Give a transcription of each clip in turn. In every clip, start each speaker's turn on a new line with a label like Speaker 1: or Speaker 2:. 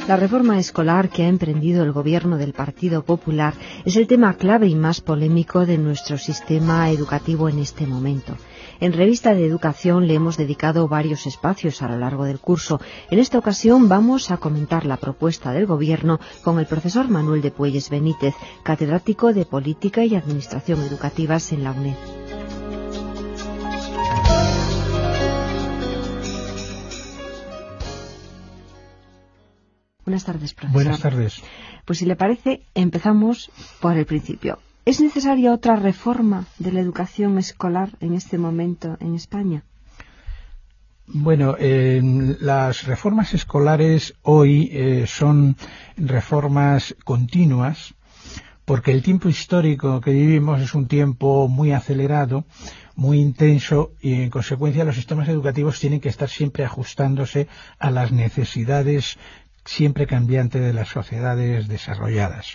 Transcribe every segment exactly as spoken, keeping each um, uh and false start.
Speaker 1: La reforma escolar que ha emprendido el gobierno del Partido Popular es el tema clave y más polémico de nuestro sistema educativo en este momento. En Revista de Educación le hemos dedicado varios espacios a lo largo del curso. En esta ocasión vamos a comentar la propuesta del Gobierno con el profesor Manuel de Puelles Benítez, catedrático de Política y Administración Educativas en la UNED. Buenas tardes, profesor.
Speaker 2: Buenas tardes.
Speaker 1: Pues si le parece, empezamos por el principio. ¿Es necesaria otra reforma de la educación escolar en este momento en España?
Speaker 2: Bueno, eh, las reformas escolares hoy eh, son reformas continuas, porque el tiempo histórico que vivimos es un tiempo muy acelerado, muy intenso, y en consecuencia los sistemas educativos tienen que estar siempre ajustándose a las necesidades siempre cambiantes de las sociedades desarrolladas.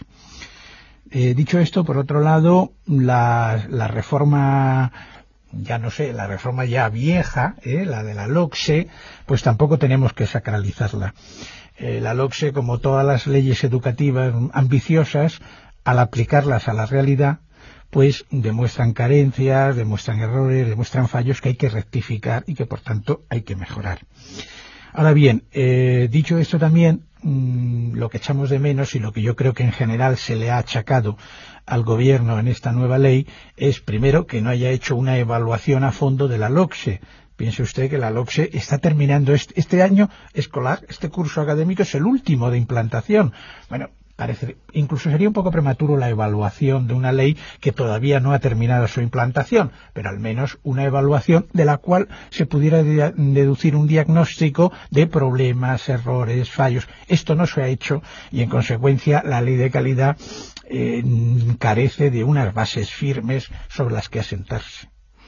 Speaker 2: Eh, dicho esto, por otro lado, la, la reforma, ya no sé, la reforma ya vieja, eh, la de la LOCSE, pues tampoco tenemos que sacralizarla. Eh, la LOCSE, como todas las leyes educativas ambiciosas, al aplicarlas a la realidad, pues demuestran carencias, demuestran errores, demuestran fallos que hay que rectificar y que por tanto hay que mejorar. Ahora bien, eh, dicho esto también, mmm, lo que echamos de menos y lo que yo creo que en general se le ha achacado al gobierno en esta nueva ley es, primero, que no haya hecho una evaluación a fondo de la LOCSE. Piense usted que la LOCSE está terminando este, este año escolar, este curso académico es el último de implantación. Bueno, parece, incluso sería un poco prematuro la evaluación de una ley que todavía no ha terminado su implantación, pero al menos una evaluación de la cual se pudiera de, deducir un diagnóstico de problemas, errores, fallos. Esto no se ha hecho y en consecuencia la ley de calidad eh, carece de unas bases firmes sobre las que asentarse.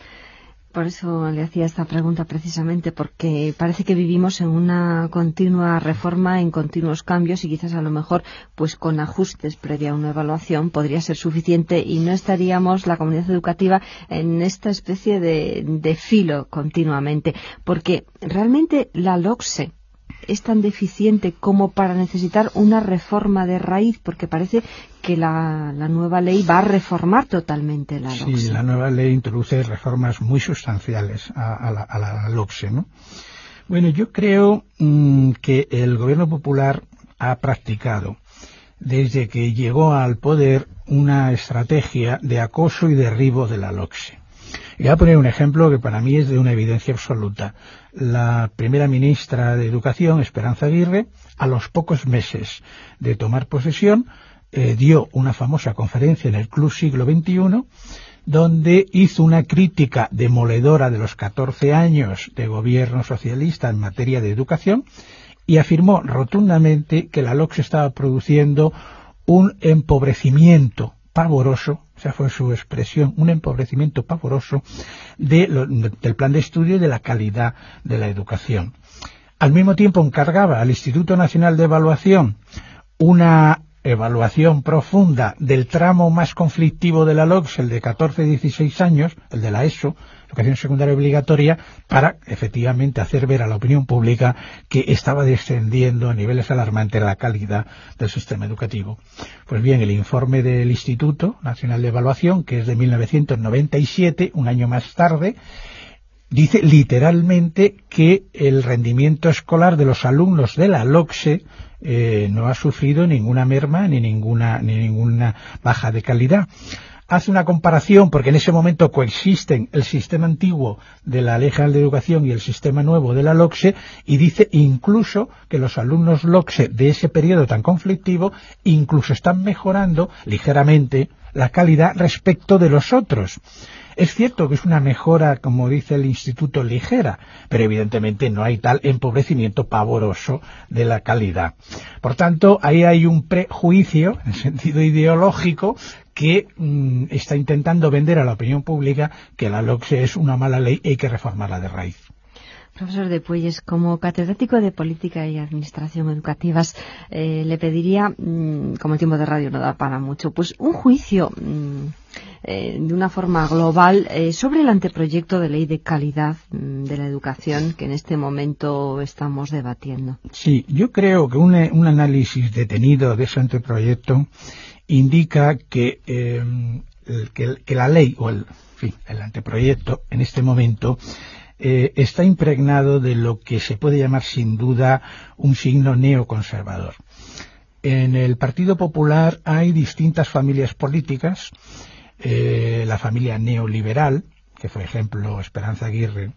Speaker 1: Por eso le hacía esta pregunta precisamente, porque parece que vivimos en una continua reforma, en continuos cambios y quizás a lo mejor pues con ajustes previa a una evaluación podría ser suficiente y no estaríamos la comunidad educativa en esta especie de, de filo continuamente, porque realmente la LOCSE es tan deficiente como para necesitar una reforma de raíz, porque parece que la, la nueva ley va a reformar totalmente la LOCSE.
Speaker 2: Sí, la nueva ley introduce reformas muy sustanciales a, a, la, a la LOCSE, ¿no? Bueno, yo creo mmm, que el gobierno popular ha practicado desde que llegó al poder una estrategia de acoso y derribo de la LOCSE. Y voy a poner un ejemplo que para mí es de una evidencia absoluta. La primera ministra de Educación, Esperanza Aguirre, a los pocos meses de tomar posesión, eh, dio una famosa conferencia en el Club Siglo veintiuno, donde hizo una crítica demoledora de los catorce años de gobierno socialista en materia de educación y afirmó rotundamente que la LOCSE estaba produciendo un empobrecimiento pavoroso, esa fue su expresión, un empobrecimiento pavoroso de lo, de, del plan de estudio y de la calidad de la educación. Al mismo tiempo encargaba al Instituto Nacional de Evaluación una evaluación profunda del tramo más conflictivo de la LOCSE, el de catorce a dieciséis años, el de la ESO, educación secundaria obligatoria, para efectivamente hacer ver a la opinión pública que estaba descendiendo a niveles alarmantes la calidad del sistema educativo. Pues bien, el informe del Instituto Nacional de Evaluación, que es de mil novecientos noventa y siete, un año más tarde, dice literalmente que el rendimiento escolar de los alumnos de la LOCSE eh, no ha sufrido ninguna merma ni ninguna, ni ninguna baja de calidad. Hace una comparación, porque en ese momento coexisten el sistema antiguo de la Ley General de Educación y el sistema nuevo de la LOCSE, y dice incluso que los alumnos LOCSE de ese periodo tan conflictivo incluso están mejorando ligeramente la calidad respecto de los otros. Es cierto que es una mejora, como dice el Instituto, ligera, pero evidentemente no hay tal empobrecimiento pavoroso de la calidad. Por tanto, ahí hay un prejuicio, en sentido ideológico, que mmm, está intentando vender a la opinión pública que la LOCSE es una mala ley y hay que reformarla de raíz.
Speaker 1: Profesor de Puelles, como catedrático de Política y Administración Educativas, eh, le pediría, mmm, como el tiempo de radio no da para mucho, pues un juicio mmm, eh, de una forma global eh, sobre el anteproyecto de ley de calidad mmm, de la educación que en este momento estamos debatiendo.
Speaker 2: Sí, yo creo que un, un análisis detenido de ese anteproyecto indica que, eh, el, que, que la ley o el, en fin, el anteproyecto en este momento Eh, está impregnado de lo que se puede llamar sin duda un signo neoconservador. En el Partido Popular hay distintas familias políticas, eh, la familia neoliberal, que por ejemplo Esperanza Aguirre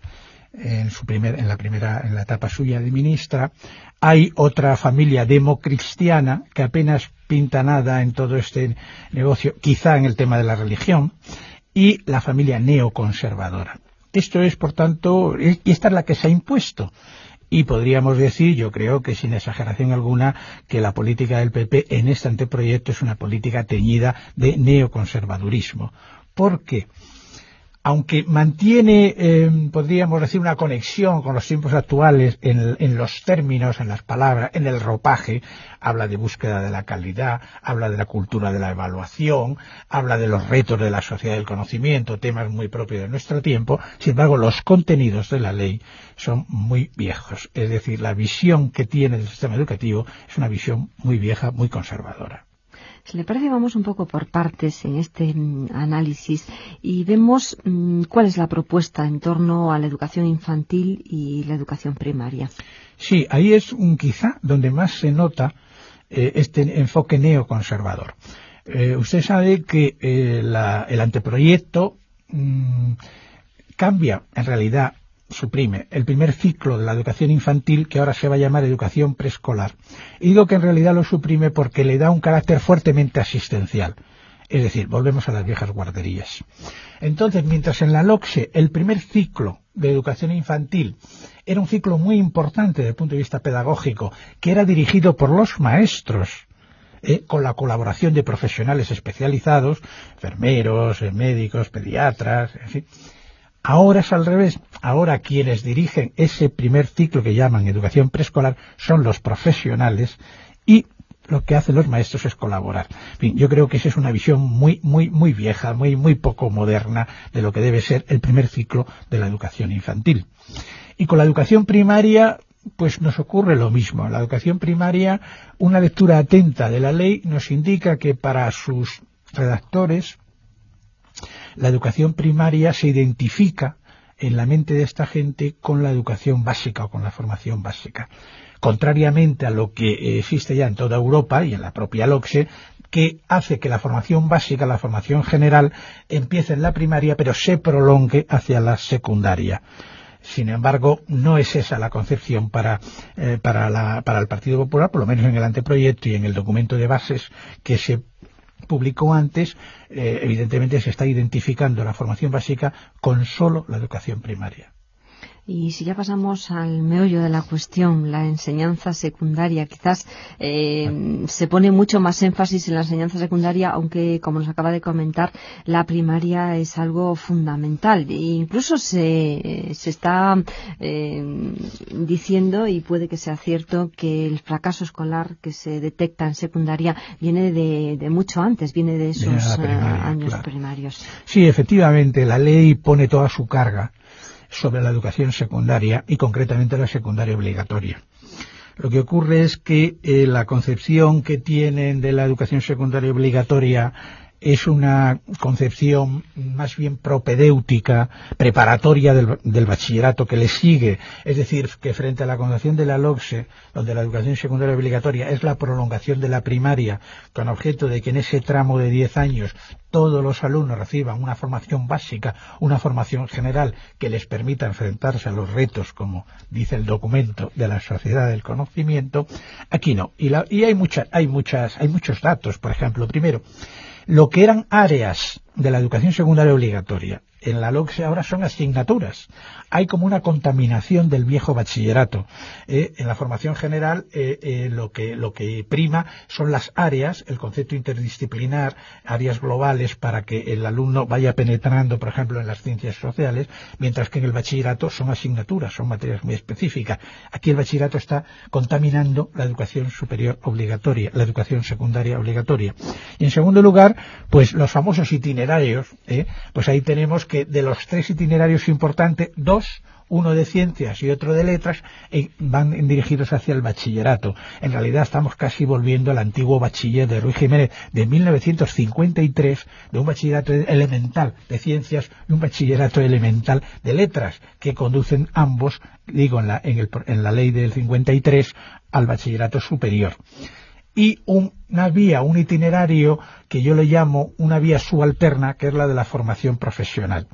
Speaker 2: en su primer, en la primera, en la etapa suya de ministra, hay otra familia democristiana que apenas pinta nada en todo este negocio, quizá en el tema de la religión, y la familia neoconservadora. Esto es, por tanto, y esta es la que se ha impuesto. Y podríamos decir, yo creo que sin exageración alguna, que la política del P P en este anteproyecto es una política teñida de neoconservadurismo. ¿Por qué? Aunque mantiene, eh, podríamos decir, una conexión con los tiempos actuales en, en los términos, en las palabras, en el ropaje, habla de búsqueda de la calidad, habla de la cultura de la evaluación, habla de los retos de la sociedad del conocimiento, temas muy propios de nuestro tiempo. Sin embargo, los contenidos de la ley son muy viejos. Es decir, la visión que tiene del sistema educativo es una visión muy vieja, muy conservadora.
Speaker 1: Si le parece, vamos un poco por partes en este mm, análisis y vemos mm, cuál es la propuesta en torno a la educación infantil y la educación primaria.
Speaker 2: Sí, ahí es un quizá donde más se nota eh, este enfoque neoconservador. Eh, usted sabe que eh, la, el anteproyecto mmm, cambia, en realidad suprime el primer ciclo de la educación infantil, que ahora se va a llamar educación preescolar. Y digo que en realidad lo suprime porque le da un carácter fuertemente asistencial. Es decir, volvemos a las viejas guarderías. Entonces, mientras en la LOCSE el primer ciclo de educación infantil era un ciclo muy importante desde el punto de vista pedagógico, que era dirigido por los maestros, eh, con la colaboración de profesionales especializados, enfermeros, eh, médicos, pediatras, en fin. Ahora es al revés. Ahora quienes dirigen ese primer ciclo que llaman educación preescolar son los profesionales y lo que hacen los maestros es colaborar. En fin, yo creo que esa es una visión muy, muy, muy vieja, muy, muy poco moderna de lo que debe ser el primer ciclo de la educación infantil. Y con la educación primaria, pues nos ocurre lo mismo. En la educación primaria, una lectura atenta de la ley nos indica que para sus redactores, la educación primaria se identifica en la mente de esta gente con la educación básica o con la formación básica, contrariamente a lo que existe ya en toda Europa y en la propia LOCSE, que hace que la formación básica, la formación general, empiece en la primaria pero se prolongue hacia la secundaria. Sin embargo, no es esa la concepción para, eh, para, la, para el Partido Popular, por lo menos en el anteproyecto y en el documento de bases que se publicó antes. Eh, evidentemente se está identificando la formación básica con solo la educación primaria.
Speaker 1: Y si ya pasamos al meollo de la cuestión, la enseñanza secundaria, quizás eh, bueno. se pone mucho más énfasis en la enseñanza secundaria, aunque, como nos acaba de comentar, la primaria es algo fundamental. E incluso se, se está eh, diciendo, y puede que sea cierto, que el fracaso escolar que se detecta en secundaria viene de, de mucho antes, viene de esos de primaria, años claro. primarios.
Speaker 2: Sí, efectivamente, la ley pone toda su carga sobre la educación secundaria y concretamente la secundaria obligatoria. Lo que ocurre es que eh, la concepción que tienen de la educación secundaria obligatoria es una concepción más bien propedéutica, preparatoria del, del bachillerato que le sigue. Es decir, que frente a la concepción de la LOCSE, donde la educación secundaria obligatoria es la prolongación de la primaria, con objeto de que en ese tramo de diez años todos los alumnos reciban una formación básica, una formación general que les permita enfrentarse a los retos, como dice el documento, de la sociedad del conocimiento. Aquí no. Y, la, y hay, mucha, hay, muchas, hay muchos datos. Por ejemplo, primero, lo que eran áreas de la educación secundaria obligatoria en la LOCSE ahora son asignaturas. Hay como una contaminación del viejo bachillerato. Eh, en la formación general eh, eh, lo que lo que prima son las áreas, el concepto interdisciplinar, áreas globales para que el alumno vaya penetrando, por ejemplo, en las ciencias sociales, mientras que en el bachillerato son asignaturas, son materias muy específicas. Aquí el bachillerato está contaminando la educación superior obligatoria, la educación secundaria obligatoria. Y en segundo lugar, pues los famosos itinerarios, ¿eh? Pues ahí tenemos que de los tres itinerarios importantes, dos, uno de ciencias y otro de letras, eh, van dirigidos hacia el bachillerato. En realidad estamos casi volviendo al antiguo bachiller de Ruy Jiménez de mil novecientos cincuenta y tres, de un bachillerato elemental de ciencias y un bachillerato elemental de letras, que conducen ambos, digo, en la, en el, en la ley del cincuenta y tres, al bachillerato superior. Y un, una vía, un itinerario que yo le llamo una vía subalterna, que es la de la formación profesional.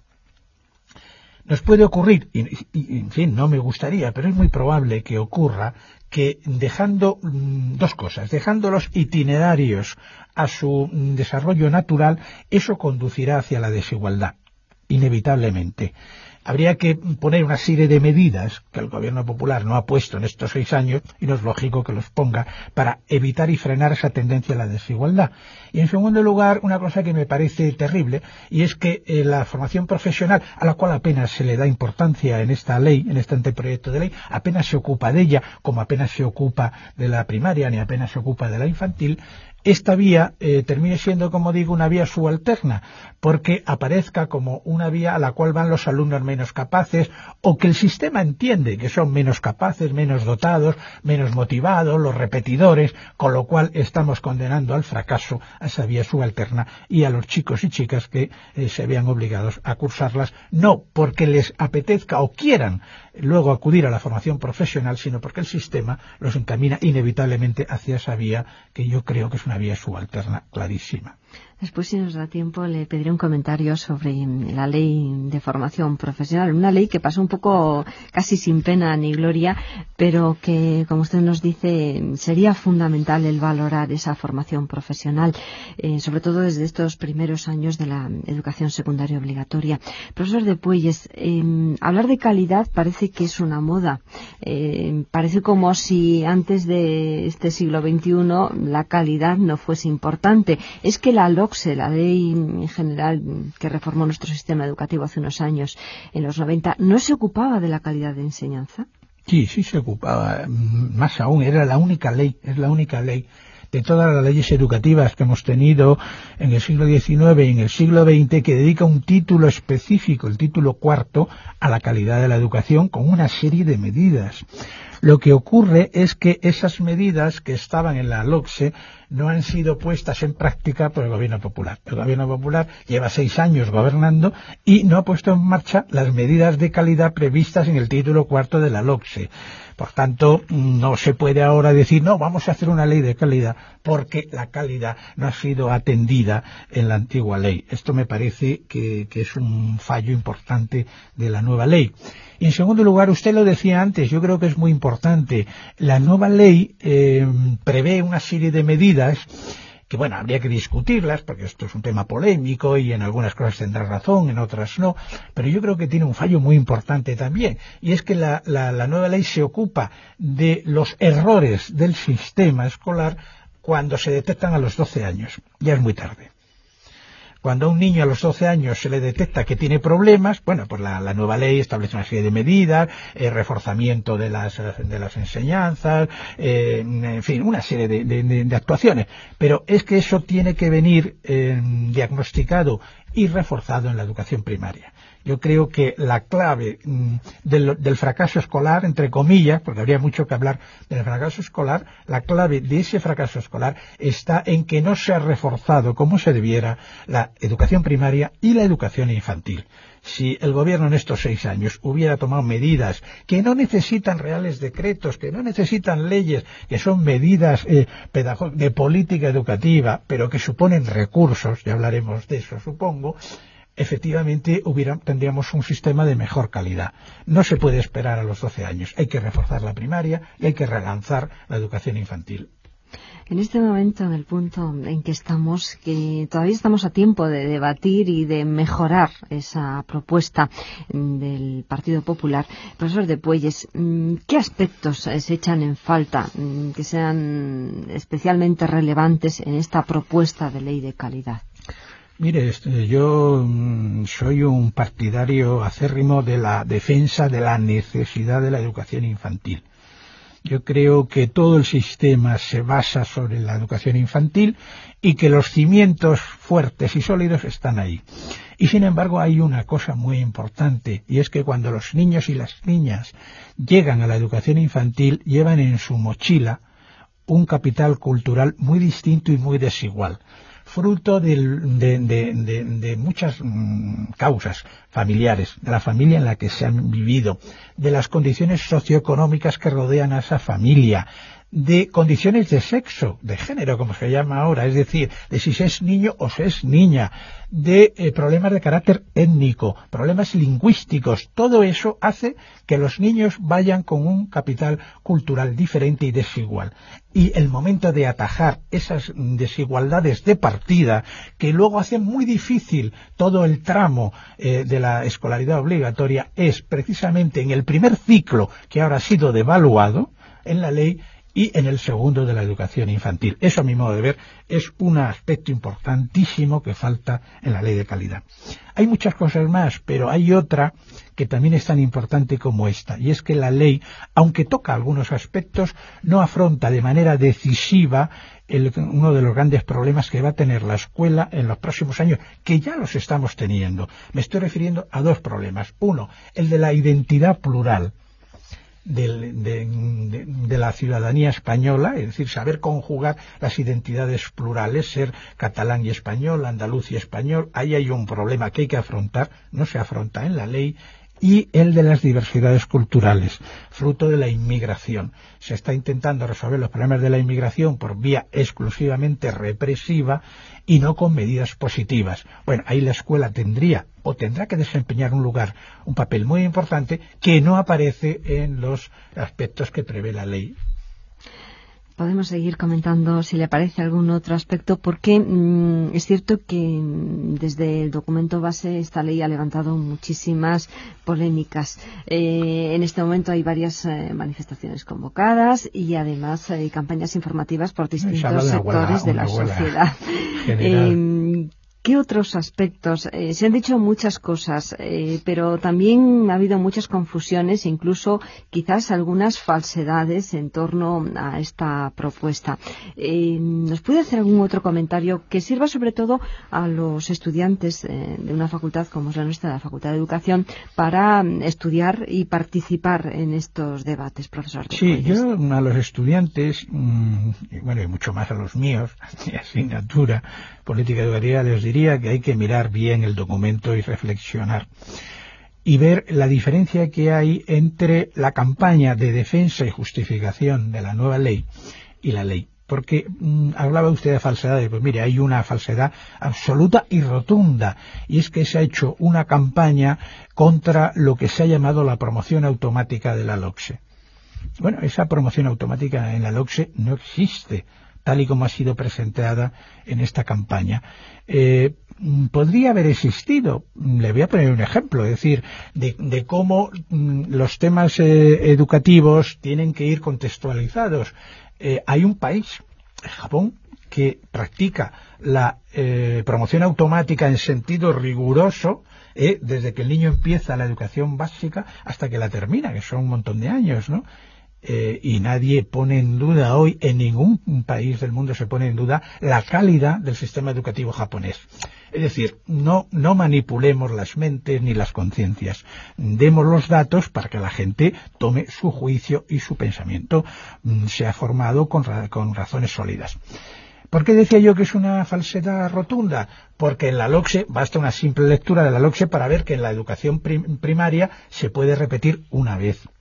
Speaker 2: Nos puede ocurrir, y, y en fin, no me gustaría, pero es muy probable que ocurra, que dejando mmm, dos cosas, dejando los itinerarios a su mmm, desarrollo natural, eso conducirá hacia la desigualdad, inevitablemente. Habría que poner una serie de medidas que el Gobierno Popular no ha puesto en estos seis años, y no es lógico que los ponga, para evitar y frenar esa tendencia a la desigualdad. Y en segundo lugar, una cosa que me parece terrible, y es que eh, la formación profesional, a la cual apenas se le da importancia en esta ley, en este anteproyecto de ley, apenas se ocupa de ella, como apenas se ocupa de la primaria, ni apenas se ocupa de la infantil, esta vía eh, termine siendo, como digo, una vía subalterna, porque aparezca como una vía a la cual van los alumnos menos capaces, o que el sistema entiende que son menos capaces, menos dotados, menos motivados, los repetidores, con lo cual estamos condenando al fracaso a esa vía subalterna y a los chicos y chicas que eh, se vean obligados a cursarlas, no porque les apetezca o quieran luego acudir a la formación profesional, sino porque el sistema los encamina inevitablemente hacia esa vía que yo creo que es una vía subalterna clarísima.
Speaker 1: Después, si nos da tiempo, le pediré un comentario sobre la ley de formación profesional. Una ley que pasó un poco casi sin pena ni gloria, pero que, como usted nos dice, sería fundamental el valorar esa formación profesional, eh, sobre todo desde estos primeros años de la educación secundaria obligatoria. Profesor de Puelles, eh, hablar de calidad parece que es una moda. Eh, parece como si antes de este siglo veintiuno la calidad no fuese importante. Es que la LOCSE, la ley en general que reformó nuestro sistema educativo hace unos años, en los noventa, ¿no se ocupaba de la calidad de enseñanza?
Speaker 2: Sí, sí se ocupaba. Más aún, era la única ley, es la única ley de todas las leyes educativas que hemos tenido en el siglo diecinueve y en el siglo veinte, que dedica un título específico, el título cuarto, a la calidad de la educación con una serie de medidas. Lo que ocurre es que esas medidas que estaban en la LOCSE no han sido puestas en práctica por el Gobierno Popular. El Gobierno Popular lleva seis años gobernando y no ha puesto en marcha las medidas de calidad previstas en el título cuarto de la LOCSE. Por tanto, no se puede ahora decir, no, vamos a hacer una ley de calidad, porque la calidad no ha sido atendida en la antigua ley. Esto me parece que, que es un fallo importante de la nueva ley. Y en segundo lugar, usted lo decía antes, yo creo que es muy importante, la nueva ley eh, prevé una serie de medidas que, bueno, habría que discutirlas, porque esto es un tema polémico y en algunas cosas tendrá razón, en otras no, pero yo creo que tiene un fallo muy importante también, y es que la, la, la nueva ley se ocupa de los errores del sistema escolar cuando se detectan a los doce años. Ya es muy tarde. Cuando a un niño a los doce años se le detecta que tiene problemas, bueno, pues la, la nueva ley establece una serie de medidas, eh, reforzamiento de las, de las enseñanzas, eh, en fin, una serie de, de, de, de actuaciones. Pero es que eso tiene que venir eh, diagnosticado y reforzado en la educación primaria. Yo creo que la clave mmm, del, del fracaso escolar, entre comillas, porque habría mucho que hablar del fracaso escolar, la clave de ese fracaso escolar está en que no se ha reforzado como se debiera la educación primaria y la educación infantil. Si el gobierno en estos seis años hubiera tomado medidas que no necesitan reales decretos, que no necesitan leyes, que son medidas eh, de política educativa, pero que suponen recursos, ya hablaremos de eso supongo, efectivamente hubiera, tendríamos un sistema de mejor calidad. No se puede esperar a los doce años, hay que reforzar la primaria y hay que relanzar la educación infantil.
Speaker 1: En este momento, en el punto en que estamos, que todavía estamos a tiempo de debatir y de mejorar esa propuesta del Partido Popular, profesor de Puelles, ¿qué aspectos se echan en falta que sean especialmente relevantes en esta propuesta de ley de calidad?
Speaker 2: Mire, este, yo mm, soy un partidario acérrimo de la defensa de la necesidad de la educación infantil. Yo creo que todo el sistema se basa sobre la educación infantil y que los cimientos fuertes y sólidos están ahí. Y sin embargo hay una cosa muy importante, y es que cuando los niños y las niñas llegan a la educación infantil, llevan en su mochila un capital cultural muy distinto y muy desigual, fruto de, de, de, de, de muchas mm, causas familiares, de la familia en la que se han vivido, de las condiciones socioeconómicas que rodean a esa familia, de condiciones de sexo, de género, como se llama ahora, es decir, de si se es niño o se es niña, de eh, problemas de carácter étnico, problemas lingüísticos. Todo eso hace que los niños vayan con un capital cultural diferente y desigual. Y el momento de atajar esas desigualdades de partida, que luego hacen muy difícil todo el tramo eh, de la escolaridad obligatoria, es precisamente en el primer ciclo, que ahora ha sido devaluado en la ley, y en el segundo de la educación infantil. Eso, a mi modo de ver, es un aspecto importantísimo que falta en la ley de calidad. Hay muchas cosas más, pero hay otra que también es tan importante como esta, y es que la ley, aunque toca algunos aspectos, no afronta de manera decisiva el, uno de los grandes problemas que va a tener la escuela en los próximos años, que ya los estamos teniendo. Me estoy refiriendo a dos problemas. Uno, el de la identidad plural De, de, de, de la ciudadanía española, es decir, saber conjugar las identidades plurales, ser catalán y español, andaluz y español. Ahí hay un problema que hay que afrontar, no se afronta en la ley. Y el de las diversidades culturales, fruto de la inmigración. Se está intentando resolver los problemas de la inmigración por vía exclusivamente represiva y no con medidas positivas. Bueno, ahí la escuela tendría o tendrá que desempeñar un lugar, un papel muy importante que no aparece en los aspectos que prevé la ley.
Speaker 1: Podemos seguir comentando si le parece algún otro aspecto, porque mmm, es cierto que mmm, desde el documento base esta ley ha levantado muchísimas polémicas. Eh, en este momento hay varias eh, manifestaciones convocadas y además hay eh, campañas informativas por distintos sectores de la sociedad. Eh, ¿Qué otros aspectos? Eh, se han dicho muchas cosas, eh, pero también ha habido muchas confusiones, incluso quizás algunas falsedades en torno a esta propuesta. Eh, ¿Nos puede hacer algún otro comentario que sirva sobre todo a los estudiantes eh, de una facultad como es la nuestra, la Facultad de Educación, para estudiar y participar en estos debates, profesor?
Speaker 2: Sí, yo a los estudiantes, mmm, y bueno, y mucho más a los míos, mi asignatura, política educativa, les diría que hay que mirar bien el documento y reflexionar y ver la diferencia que hay entre la campaña de defensa y justificación de la nueva ley y la ley. Porque mmm, hablaba usted de falsedades, pues mire, hay una falsedad absoluta y rotunda, y es que se ha hecho una campaña contra lo que se ha llamado la promoción automática de la LOCSE. Bueno, esa promoción automática en la LOCSE no existe, tal y como ha sido presentada en esta campaña. Eh, podría haber existido, le voy a poner un ejemplo, es decir, de, de cómo mm, los temas eh, educativos tienen que ir contextualizados. Eh, hay un país, Japón, que practica la eh, promoción automática en sentido riguroso, eh, desde que el niño empieza la educación básica hasta que la termina, que son un montón de años, ¿no? Eh, y nadie pone en duda hoy, en ningún país del mundo se pone en duda la calidad del sistema educativo japonés. Es decir, no, no manipulemos las mentes ni las conciencias. Demos los datos para que la gente tome su juicio y su pensamiento mmm, sea formado con, ra- con razones sólidas. ¿Por qué decía yo que es una falsedad rotunda? Porque en la LOCSE, basta una simple lectura de la LOCSE para ver que en la educación prim- primaria se puede repetir una vez.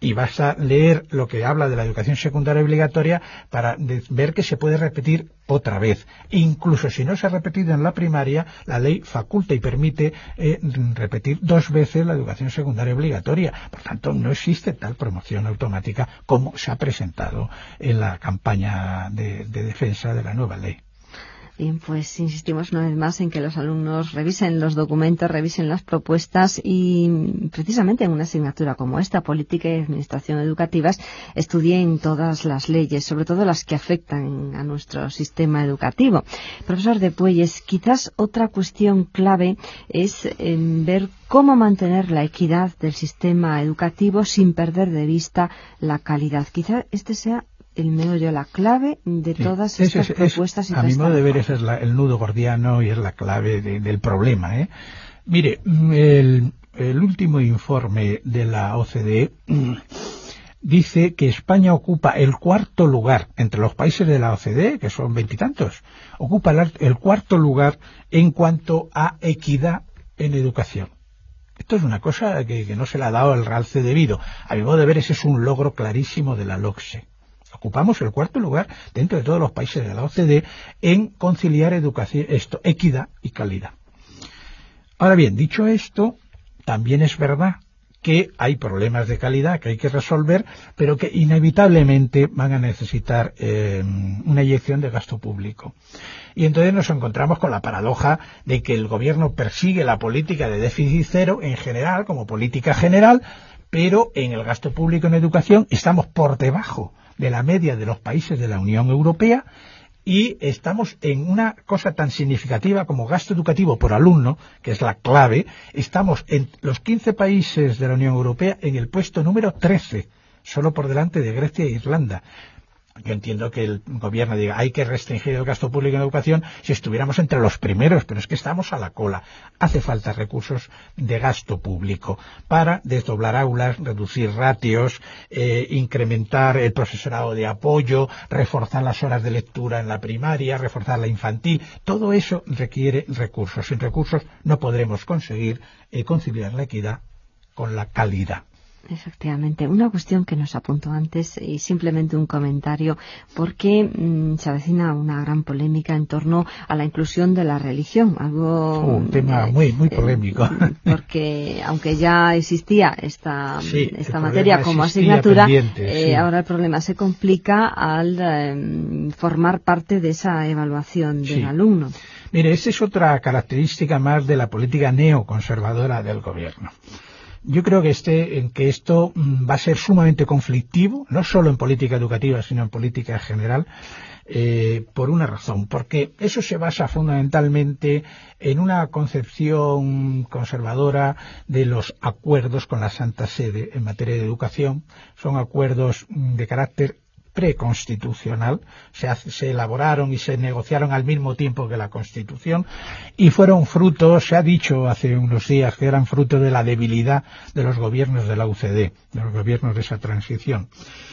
Speaker 2: Y basta leer lo que habla de la educación secundaria obligatoria para ver que se puede repetir otra vez. Incluso si no se ha repetido en la primaria, la ley faculta y permite eh, repetir dos veces la educación secundaria obligatoria. Por tanto, no existe tal promoción automática como se ha presentado en la campaña de, de defensa de la nueva ley.
Speaker 1: Bien, pues insistimos una vez más en que los alumnos revisen los documentos, revisen las propuestas y precisamente en una asignatura como esta, Política y Administración Educativas, estudien todas las leyes, sobre todo las que afectan a nuestro sistema educativo. Profesor de Puelles, quizás otra cuestión clave es eh, ver cómo mantener la equidad del sistema educativo sin perder de vista la calidad. Quizás este sea el meollo, la clave de todas
Speaker 2: sí,
Speaker 1: estas
Speaker 2: es,
Speaker 1: propuestas.
Speaker 2: Es, y a mi modo de ver, ese es la, el nudo gordiano y es la clave de, del problema, ¿eh? Mire, el, el último informe de la O C D E dice que España ocupa el cuarto lugar entre los países de la O C D E, que son veintitantos, ocupa el, el cuarto lugar en cuanto a equidad en educación. Esto es una cosa que, que no se le ha dado el realce debido. A mi modo de ver, ese es un logro clarísimo de la LOCSE. Ocupamos el cuarto lugar dentro de todos los países de la O C D E en conciliar educación, esto, equidad y calidad. Ahora bien, dicho esto, también es verdad que hay problemas de calidad que hay que resolver, pero que inevitablemente van a necesitar eh, una inyección de gasto público. Y entonces nos encontramos con la paradoja de que el gobierno persigue la política de déficit cero en general, como política general, pero en el gasto público en educación estamos por debajo de la media de los países de la Unión Europea y estamos en una cosa tan significativa como gasto educativo por alumno, que es la clave. Estamos en los quince países de la Unión Europea en el puesto número trece, solo por delante de Grecia e Irlanda. Yo entiendo que el gobierno diga hay que restringir el gasto público en educación si estuviéramos entre los primeros, pero es que estamos a la cola. Hace falta recursos de gasto público para desdoblar aulas, reducir ratios, eh, incrementar el profesorado de apoyo, reforzar las horas de lectura en la primaria, reforzar la infantil. Todo eso requiere recursos. Sin recursos no podremos conseguir eh, conciliar la equidad con la calidad.
Speaker 1: Efectivamente, una cuestión que nos apuntó antes y simplemente un comentario, porque mmm, se avecina una gran polémica en torno a la inclusión de la religión, algo
Speaker 2: oh, un tema eh, muy muy polémico,
Speaker 1: eh, porque aunque ya existía esta
Speaker 2: sí,
Speaker 1: esta materia como asignatura, eh, sí. ahora el problema se complica al eh, formar parte de esa evaluación del sí. alumno.
Speaker 2: Mire, esa es otra característica más de la política neoconservadora del gobierno. Yo creo que este, en que esto va a ser sumamente conflictivo, no solo en política educativa, sino en política general, eh, por una razón, porque eso se basa fundamentalmente en una concepción conservadora de los acuerdos con la Santa Sede en materia de educación. Son acuerdos de carácter preconstitucional, se, hace, se elaboraron y se negociaron al mismo tiempo que la Constitución y fueron fruto, se ha dicho hace unos días que eran fruto de la debilidad de los gobiernos de la U C D, de los gobiernos de esa transición.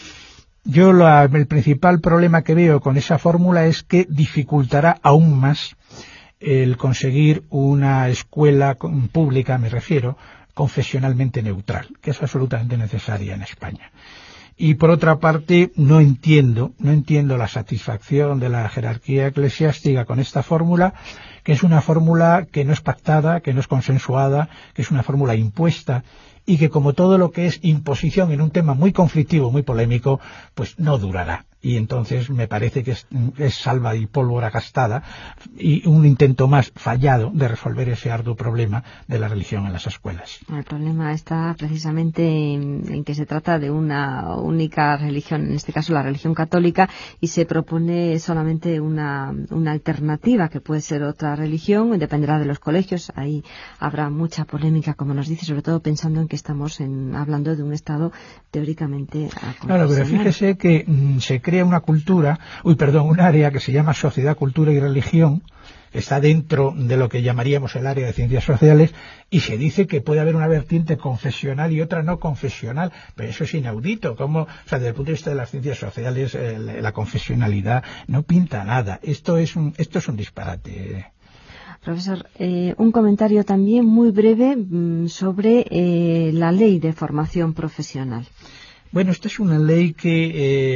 Speaker 2: Yo la, el principal problema que veo con esa fórmula es que dificultará aún más el conseguir una escuela pública, me refiero, confesionalmente neutral, que es absolutamente necesaria en España. Y por otra parte, no entiendo, no entiendo la satisfacción de la jerarquía eclesiástica con esta fórmula, que es una fórmula que no es pactada, que no es consensuada, que es una fórmula impuesta y que, como todo lo que es imposición en un tema muy conflictivo, muy polémico, pues no durará. Y entonces me parece que es, es salva y pólvora gastada y un intento más fallado de resolver ese arduo problema de la religión en las escuelas.
Speaker 1: El problema está precisamente en, en que se trata de una única religión, en este caso la religión católica, y se propone solamente una, una alternativa que puede ser otra religión, dependerá de los colegios. Ahí habrá mucha polémica, como nos dice, sobre todo pensando en que estamos en, hablando de un Estado teóricamente aconfesional.
Speaker 2: Claro, pero fíjese que mmm, se crea una cultura, uy, perdón, un área que se llama sociedad, cultura y religión, que está dentro de lo que llamaríamos el área de ciencias sociales, y se dice que puede haber una vertiente confesional y otra no confesional, pero eso es inaudito. Como, o sea, desde el punto de vista de las ciencias sociales, eh, la confesionalidad no pinta nada. Esto es un, esto es un disparate.
Speaker 1: Profesor, eh, un comentario también muy breve mmm, sobre eh, la ley de formación profesional.
Speaker 2: Bueno, esta es una ley que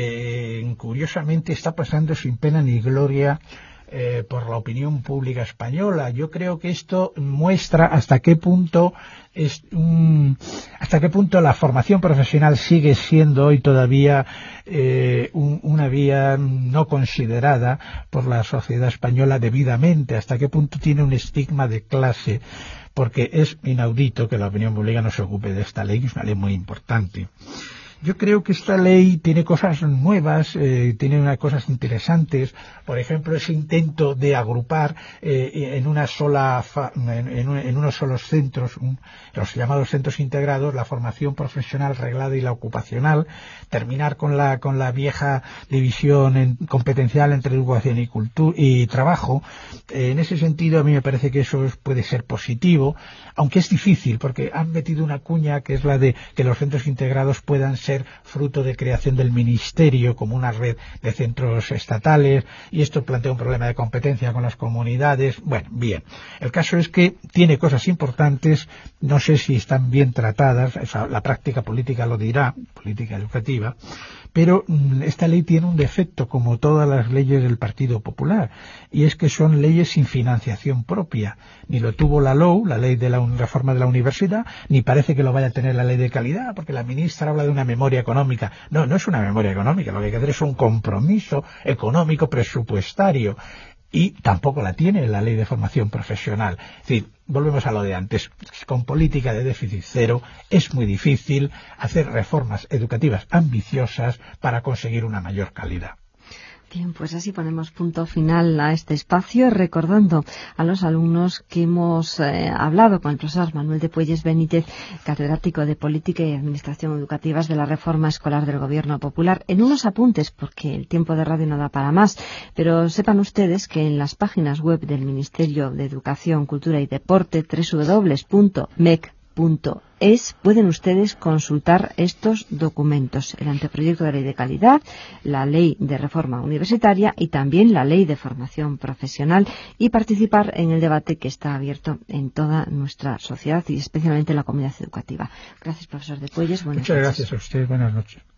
Speaker 2: eh, curiosamente está pasando sin pena ni gloria eh, por la opinión pública española. Yo creo que esto muestra hasta qué punto es un, hasta qué punto la formación profesional sigue siendo hoy todavía eh, un, una vía no considerada por la sociedad española debidamente, hasta qué punto tiene un estigma de clase, porque es inaudito que la opinión pública no se ocupe de esta ley, que es una ley muy importante. Yo creo que esta ley tiene cosas nuevas, eh, tiene unas cosas interesantes. Por ejemplo, ese intento de agrupar eh, en una sola fa, en, en, en unos solos centros, un, los llamados centros integrados, la formación profesional reglada y la ocupacional, terminar con la con la vieja división en, competencial entre educación y cultura y trabajo. Eh, en ese sentido, a mí me parece que eso es, puede ser positivo, aunque es difícil, porque han metido una cuña que es la de que los centros integrados puedan ser fruto de creación del ministerio como una red de centros estatales, y esto plantea un problema de competencia con las comunidades. Bueno, bien, el caso es que tiene cosas importantes, no sé si están bien tratadas, esa, la práctica política lo dirá, política educativa, pero mmm, esta ley tiene un defecto, como todas las leyes del Partido Popular, y es que son leyes sin financiación propia. Ni lo tuvo la L O U, la ley de la reforma de la universidad, ni parece que lo vaya a tener la ley de calidad, porque la ministra habla de una memoria económica. No, no es una memoria económica, lo que hay que hacer es un compromiso económico presupuestario, y tampoco la tiene la ley de formación profesional. Es decir, volvemos a lo de antes, con política de déficit cero es muy difícil hacer reformas educativas ambiciosas para conseguir una mayor calidad.
Speaker 1: Bien, pues así ponemos punto final a este espacio, recordando a los alumnos que hemos eh, hablado con el profesor Manuel de Puelles Benítez, catedrático de Política y Administración Educativas de la Reforma Escolar del Gobierno Popular, en unos apuntes, porque el tiempo de radio no da para más, pero sepan ustedes que en las páginas web del Ministerio de Educación, Cultura y Deporte, doble u doble u doble u punto mec punto es, pueden ustedes consultar estos documentos, el anteproyecto de ley de calidad, la ley de reforma universitaria y también la ley de formación profesional, y participar en el debate que está abierto en toda nuestra sociedad y especialmente en la comunidad educativa. Gracias, profesor de Puelles. Buenas
Speaker 2: Muchas
Speaker 1: noches.
Speaker 2: Gracias a usted. Buenas noches.